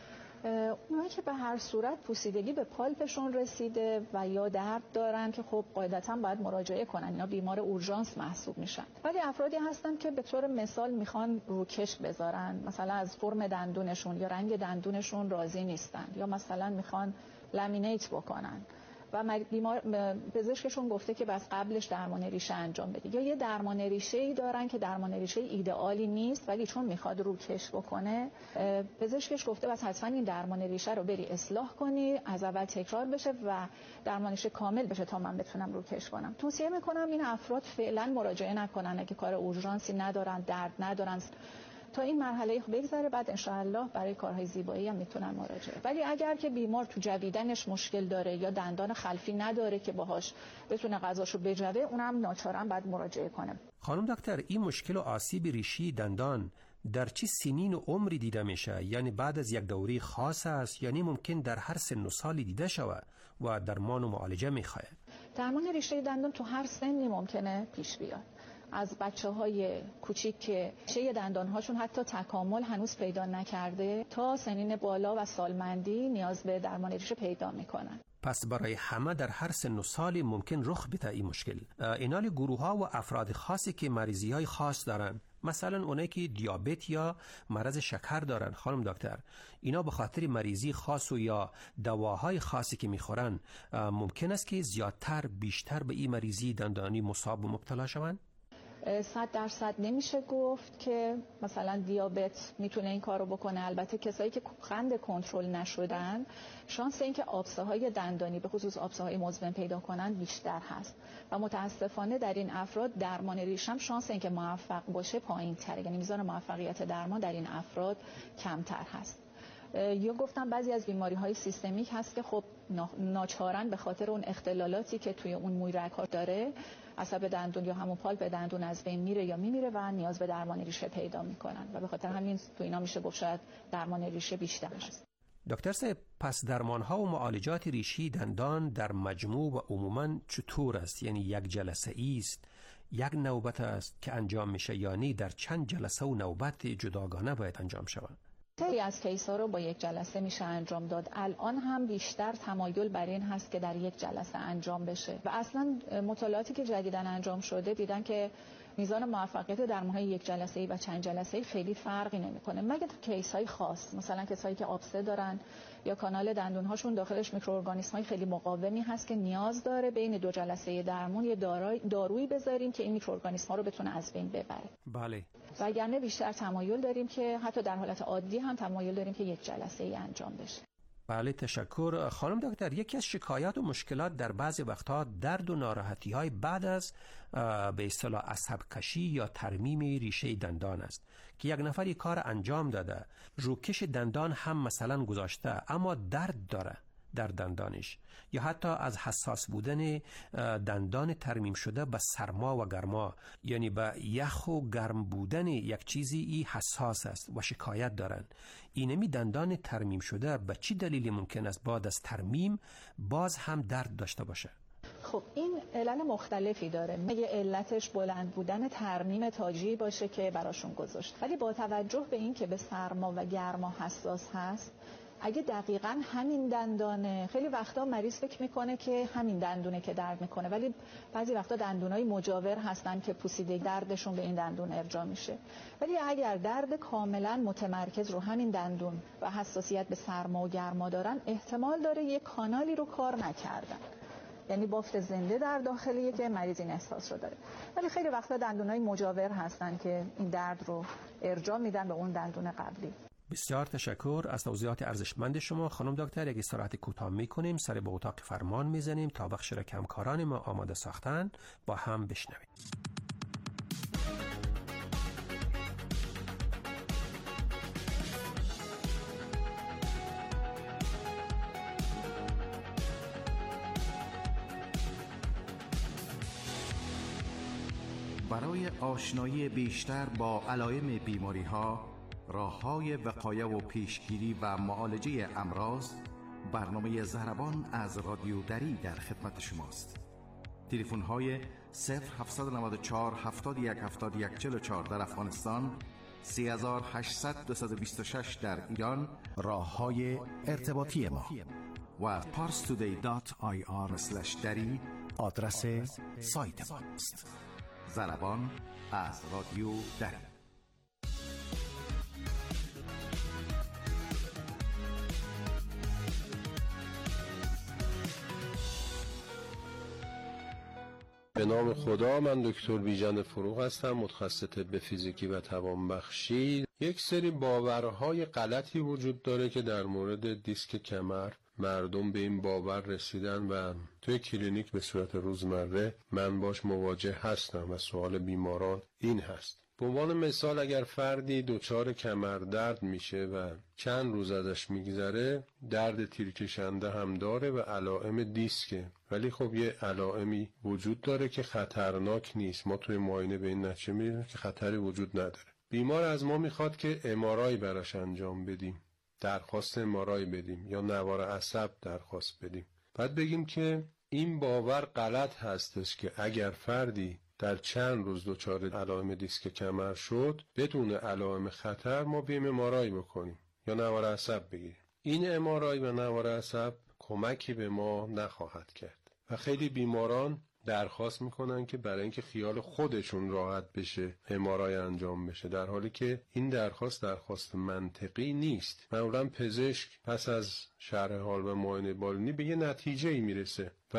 اونایی که به هر صورت پوسیدگی به پالپشون رسیده و یا درد دارن که خب قاعدتاً باید مراجعه کنن، اینا بیمار اورژانس محسوب میشن. ولی افرادی هستن که به طور مثال میخوان روکش بذارن، مثلا از فرم دندونشون یا رنگ دندونشون راضی نیستن یا مثلا میخوان لامینیت بکنن و بیمار پزشکشون گفته که بس قبلش درمان ریشه انجام بده، یا یه درمان ریشه‌ای دارن که درمان ریشه ایدئالی نیست ولی چون میخواد روکش بکنه، پزشکش گفته بس حتما این درمان ریشه رو بری اصلاح کنی، از اول تکرار بشه و درمان ریشه کامل بشه تا من بتونم روکش کنم. توصیه میکنم این افراد فعلا مراجعه نکنن اگه کار اورژانسی ندارن، درد ندارن، تا این مرحله بگذره، بعد انشاءالله برای کارهای زیبایی هم میتونن مراجعه. ولی اگر که بیمار تو جویدنش مشکل داره یا دندان خلفی نداره که باهاش بتونه غذاشو بجوه، اونم ناچارن بعد مراجعه کنه. خانم دکتر، این مشکل و آسیب ریشی دندان در چه سنین و عمری دیده میشه؟ یعنی بعد از یک دوره خاص است، یعنی ممکن در هر سن و سالی دیده شود و درمان و معالجه میخواد؟ درمان ریشه دندان تو هر سنی ممکنه پیش بیاد. از بچه‌های کوچیک که ریشه دندان‌هاشون حتی تکامل هنوز پیدا نکرده تا سنین بالا و سالمندی نیاز به درمان ریشه پیدا میکنن. پس برای همه در هر سن و سالی ممکن رخ بده این مشکل. اینال گروه‌ها و افراد خاصی که مریضی‌های خاص دارن، مثلا اونایی که دیابت یا مرض شکر دارن، خانم دکتر، اینا به خاطر مریضی خاص و یا دواهای خاصی که میخورن ممکن است که زیادتر بیشتر به این مریضی دندانی مصاب و مبتلا شوند؟ 100% نمیشه گفت که مثلا دیابت میتونه این کارو بکنه. البته کسایی که قند کنترل نشدن، شانس اینکه آبسه‌های دندانی به خصوص آبسه‌های مزمن پیدا کنن بیشتر هست و متاسفانه در این افراد درمان ریشم شانس اینکه موفق باشه پایین‌تره، یعنی میزان موفقیت درمان در این افراد کمتر هست. یا گفتم بعضی از بیماری‌های سیستمیک هست که خب ناچارن به خاطر اون اختلالاتی که توی اون مویرگ‌ها داره، عصب دندون یا همون پالپ دندون از بین میره یا میمیره و نیاز به درمان ریشه پیدا میکنن و به خاطر همین تو اینا میشه گفت شاید درمان ریشه بیشتر هست. دکتر صاحب، پس درمان‌ها و معالجات ریشی دندان در مجموع و عموماً چطور است؟ یعنی یک جلسه است، یک نوبت است که انجام میشه، یعنی در چند جلسه و نوبت جداگانه باید انجام شود؟ خیلی از کیس‌ها رو با یک جلسه میشه انجام داد. الان هم بیشتر تمایل بر این هست که در یک جلسه انجام بشه و اصلا مطالعاتی که جدیداً انجام شده دیدن که میزان موفقیت درمان‌های یک جلسه‌ای و چند جلسه‌ای خیلی فرقی نمی‌کنه، مگه تو کیس‌های خاص، مثلا کسایی که آبسه دارن یا کانال دندون‌هاشون داخلش میکروارگانیسم‌های خیلی مقاومی هست که نیاز داره بین 2 جلسه درمان یه دارویی بذاریم که این میکروارگانیسم‌ها رو بتونه از بین ببره. بله. وگرنه بیشتر تمایل داریم که حتی در حالت عادی هم تمایل داریم که یک جلسه‌ای انجام بشه. بله تشکر. خانم دکتر، یکی از شکایات و مشکلات در بعضی وقتها درد و ناراحتی های بعد از به اصطلاح عصب کشی یا ترمیم ریشه دندان است که یک نفری کار انجام داده، روکش دندان هم مثلا گذاشته اما درد داره در دندانش، یا حتی از حساس بودن دندان ترمیم شده به سرما و گرما، یعنی به یخ و گرم بودن یک چیزی ای حساس است و شکایت دارن. اینمی دندان ترمیم شده به چی دلیلی ممکن است بعد از ترمیم باز هم درد داشته باشه؟ خب این علل مختلفی داره. مگه علتش بلند بودن ترمیم تاجی باشه که براشون گذاشت، ولی با توجه به این که به سرما و گرما حساس هست، اگه دقیقاً همین دندانه، خیلی وقتا مریض فکر میکنه که همین دندونه که درد میکنه، ولی بعضی وقتا دندونای مجاور هستن که پوسیده دردشون به این دندون ارجاع میشه. ولی اگر درد کاملاً متمرکز رو همین دندون و حساسیت به سرما و گرما دارن، احتمال داره یک کانالی رو کار نکردن، یعنی بافت زنده در داخلیه که مریض این احساس رو داره. ولی خیلی وقتا دندونای مجاور هستن که این درد رو ارجاع میدن به اون دندون قبلی. بسیار تشکر از توضیحات ارزشمند شما خانم دکتر. یک استراحت کوتاه میکنیم، سر به اتاق فرمان میزنیم تا بخش را که همکاران ما آماده ساختن با هم بشنویم. برای آشنایی بیشتر با علائم بیماری‌ها، راه‌های وقایه و پیشگیری و معالجه امراض، برنامه ضربان از رادیو دری در خدمت شماست. تلفن‌های 0794 71 71 44 در افغانستان، 3800 226 در ایران راه‌های ارتباطی ما و parstoday.ir/dari آدرس سایت ما است. ضربان از رادیو دری. به نام خدا، من دکتر بیژن فروغ هستم، متخصص طب فیزیکی و توانبخشی. یک سری باورهای غلطی وجود داره که در مورد دیسک کمر مردم به این باور رسیدن و توی کلینیک به صورت روزمره من باش مواجه هستم و سوال بیماران این هست: به عنوان مثال اگر فردی دچار کمر درد میشه و چند روز ازش میگذره، درد تیرکشنده هم داره و علائم دیسکه، ولی خب یه علائمی وجود داره که خطرناک نیست. ما توی معاینه به این نتیجه میرسیم که خطری وجود نداره. بیمار از ما میخواد که MRI براش انجام بدیم، درخواست MRI بدیم یا نوار عصب درخواست بدیم. بعد بگیم که این باور غلط هستش که اگر فردی در چند روز دچار علائم دیسک کمر شد بدون علائم خطر ما بیم MRI بکنیم یا نوار عصب بگیریم. این MRI و نوار عصب کمکی به ما نخواهد کرد و خیلی بیماران درخواست میکنن که برای اینکه خیال خودشون راحت بشه MRI انجام بشه، در حالی که این درخواست منطقی نیست. معمولا پزشک پس از شرح حال و معاینه بالینی به یه نتیجه‌ای میرسه و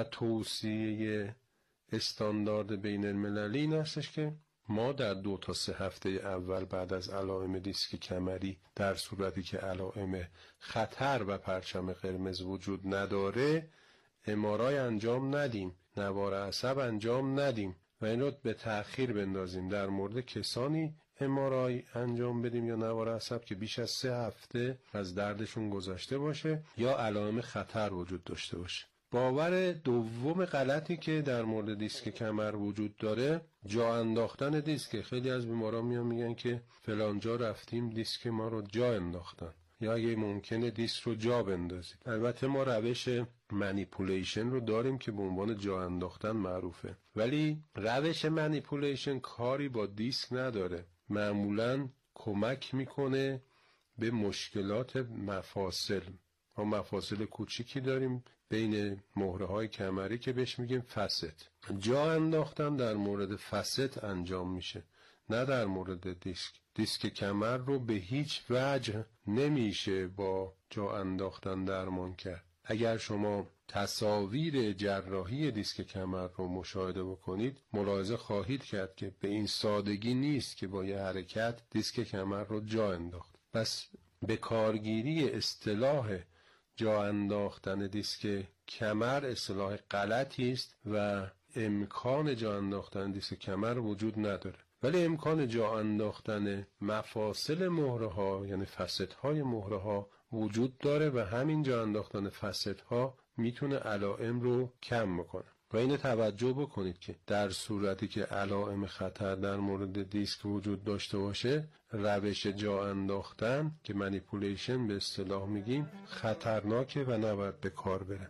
توصیه استاندارد بین المللی این هستش که ما در 2 تا 3 هفته اول بعد از علائم دیسک کمری، در صورتی که علائم خطر و پرچم قرمز وجود نداره، MRI انجام ندیم، نوار عصب انجام ندیم و این رو به تأخیر بندازیم. در مورد کسانی MRI انجام بدیم یا نوار عصب که بیش از 3 هفته از دردشون گذشته باشه یا علائم خطر وجود داشته باشه. باور دوم غلطی که در مورد دیسک کمر وجود داره، جا انداختن دیسک. خیلی از بیماران میگن که فلان جا رفتیم دیسک ما رو جا انداختن، یا اگه ممکنه دیسک رو جا بندازید. البته ما روش منیپولیشن رو داریم که به عنوان جا انداختن معروفه، ولی روش منیپولیشن کاری با دیسک نداره. معمولاً کمک میکنه به مشکلات مفاصل. ما مفاصل کوچیکی داریم بین مهره های کمری که بهش میگیم فست. جا انداختن در مورد فست انجام میشه، نه در مورد دیسک. دیسک کمر رو به هیچ وجه نمیشه با جا انداختن درمان کرد. اگر شما تصاویر جراحی دیسک کمر رو مشاهده بکنید ملاحظه خواهید کرد که به این سادگی نیست که با یه حرکت دیسک کمر رو جا انداخت. پس به کارگیری اصطلاح جا انداختن دیسک کمر اصطلاح غلطی است و امکان جا انداختن دیسک کمر وجود نداره، ولی امکان جا انداختن مفاصل مهره ها یعنی فست های مهره ها وجود داره و همین جا انداختن فست ها میتونه علائم رو کم بکنه. و اینو توجه بکنید که در صورتی که علائم خطر در مورد دیسک وجود داشته باشه، روش جا انداختن که منیپولیشن به اصطلاح میگیم خطرناکه و نباید به کار بره.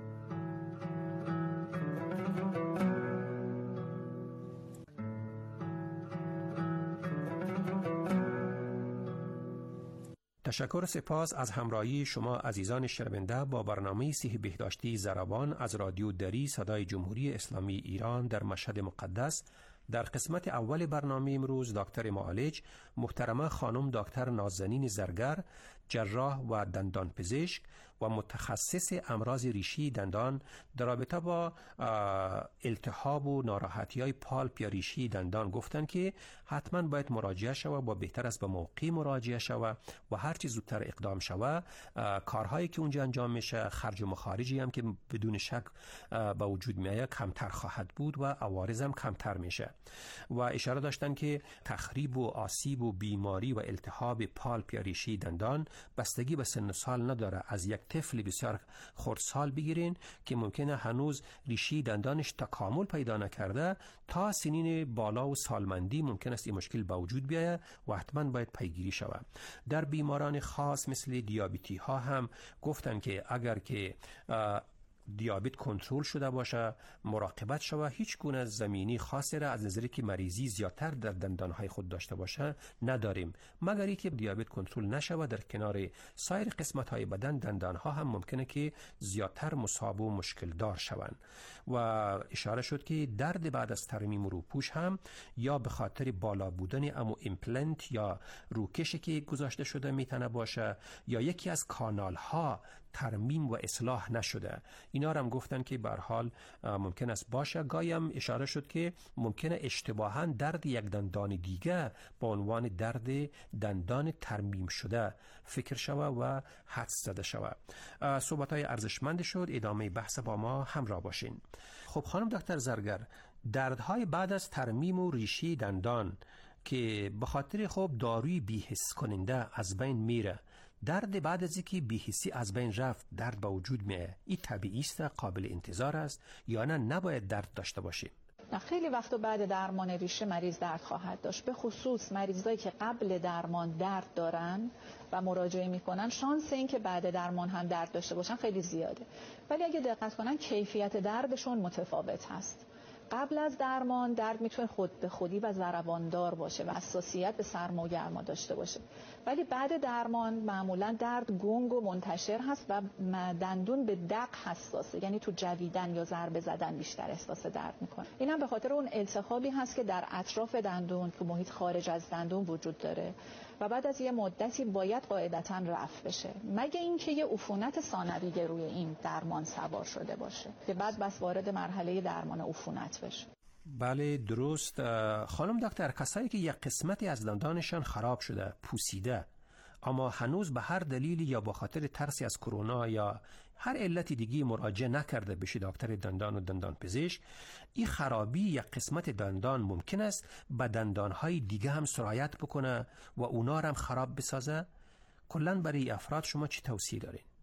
تشکر و سپاس از همراهی شما عزیزان شنونده با برنامه صحت بهداشتی ضربان از رادیو دری صدای جمهوری اسلامی ایران در مشهد مقدس. در قسمت اول برنامه امروز دکتر معالج محترمه خانم دکتر نازنین زرگر، جراح و دندان پزشک و متخصص امراض ریشی دندان در رابطه با التهاب و ناراحتی‌های پالپ یا ریشی دندان گفتن که حتما باید مراجعه شود و بهتر است به موقع مراجعه شود و هر چه زودتر اقدام شود. کارهایی که اونجا انجام میشه خرج و مخارجی هم که بدون شک به وجود میاد کمتر خواهد بود و عوارض هم کمتر میشه. و اشاره داشتن که تخریب و آسیب و بیماری و التهاب پالپ یا ریشی دندان بستگی به سن و سال نداره. از یک طفل بسیار خردسال بگیرین که ممکنه هنوز ریشی دندانش تکامل پیدا نکرده تا سنین بالا و سالمندی ممکن است این مشکل به وجود بیاید و حتما باید پیگیری شود. در بیماران خاص مثل دیابتی ها هم گفتن که اگر که دیابت کنترل شده باشه، مراقبت شود، هیچ گونه زمینی خاصی را از نظری که مریضی زیادتر در دندانهای خود داشته باشه نداریم، مگر اینکه دیابت کنترل نشود در کنار سایر قسمت‌های بدن دندانها هم ممکنه که زیادتر مصاب و مشکل دار شوند. و اشاره شد که درد بعد از ترمیم روپوش هم یا به خاطر بالا بودن امو ایمپلنت یا روکشی که گذاشته شده میتونه باشه یا یکی از کانال ها ترمیم و اصلاح نشده. اینا هم گفتن که به هر حال ممکن است باشه. گاهی هم اشاره شد که ممکنه اشتباهاً درد یک دندان دیگه با عنوان درد دندان ترمیم شده فکر شود و حدس زده شود. صحبت‌های ارزشمند شد. ادامه بحث با ما همراه باشین. خب خانم دکتر زرگر، دردهای بعد از ترمیم و ریشی دندان که به خاطر خب داروی بی‌حس کننده از بین میره، درد بعد از اینکه بی‌حسی از بین رفت درد به وجود میاد، این طبیعی است، قابل انتظار است یا نه نباید درد داشته باشه؟ خیلی وقت بعد درمان ریشه مریض درد خواهد داشت، به خصوص مریضایی که قبل درمان درد دارن و مراجعه میکنن شانس این که بعد درمان هم درد داشته باشن خیلی زیاده. ولی اگه دقت کنن کیفیت دردشون متفاوت هست. قبل از درمان درد میتونه خود به خودی و ضرباندار باشه و حساسیت به سرما و گرما داشته باشه، ولی بعد درمان معمولا درد گنگ و منتشر هست و دندون به دق حساسه، یعنی تو جویدن یا ضربه زدن بیشتر احساس درد میکنه. اینم به خاطر اون التهابی هست که در اطراف دندون تو محیط خارج از دندون وجود داره و بعد از یه مدتی باید قاعدتاً رفع بشه، مگه اینکه یه عفونت ثانویه روی این درمان سوار شده باشه که بعد بس وارد مرحله درمان عفونت بشه. بله درست. خانم دکتر، کسایی که یک قسمتی از دندانشان خراب شده، پوسیده، اما هنوز به هر دلیلی یا به خاطر ترسی از کرونا یا هر علتی دیگی مراجعه نکرده بشه دکتر دندان و دندان پزشک، این خرابی یا قسمت دندان ممکن است به دندانهای دیگه هم سرایت بکنه و اونا هم خراب بسازه؟ کلاً برای افراد شما چی توصیه دارین؟